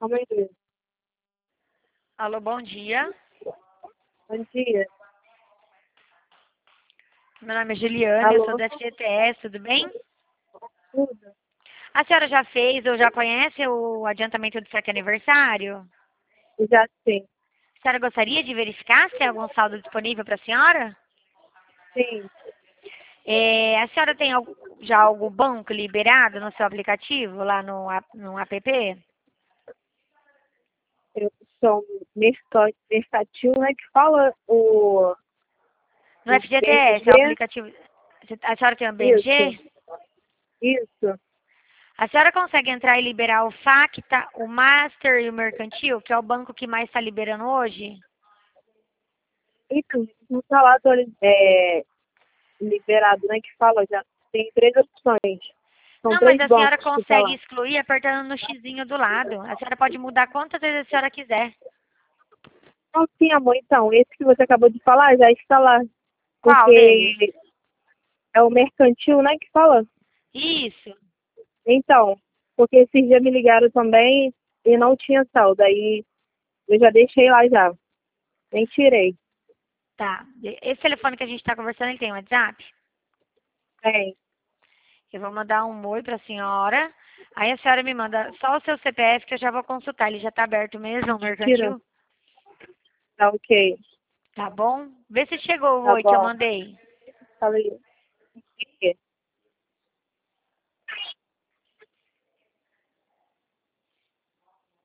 Calma aí. Alô, bom dia. Bom dia. Meu nome é Juliana, eu Alô? sou da FGTS, tudo bem? Tudo? A senhora já fez ou já conhece o adiantamento do certo aniversário? Já sim. A senhora gostaria de verificar se tem algum saldo disponível para a senhora? Sim. A senhora tem já algum banco liberado no seu aplicativo, lá no app? Eu sou mercantil, né? Que fala No o FGTS, é o BRG. aplicativo. A senhora tem o Isso. BRG? Isso. A senhora consegue entrar e liberar o Facta, o Master e o Mercantil, que é o banco que mais está liberando hoje? Então, no salário liberado, né? Que fala já. Tem três opções. São Não, mas três a senhora bancos que tá consegue lá. excluir apertando no xizinho do lado. A senhora pode mudar quantas vezes a senhora quiser. Não, sim, amor. Então, esse que você acabou de falar já está lá. Qual deles? Porque é o mercantil, né? Que fala. Isso. Então, porque esses dias me ligaram também e não tinha saldo. Aí eu já deixei lá já. Nem tirei. Tá. Esse telefone que a gente está conversando, ele tem WhatsApp? Tem. Eu vou mandar um oi para a senhora. Aí a senhora me manda só o seu CPF que eu já vou consultar. Ele já está aberto mesmo, o Tira. mercantil? Tá ok. Tá bom? Vê se chegou o Tá oi que eu bom. mandei. Falei.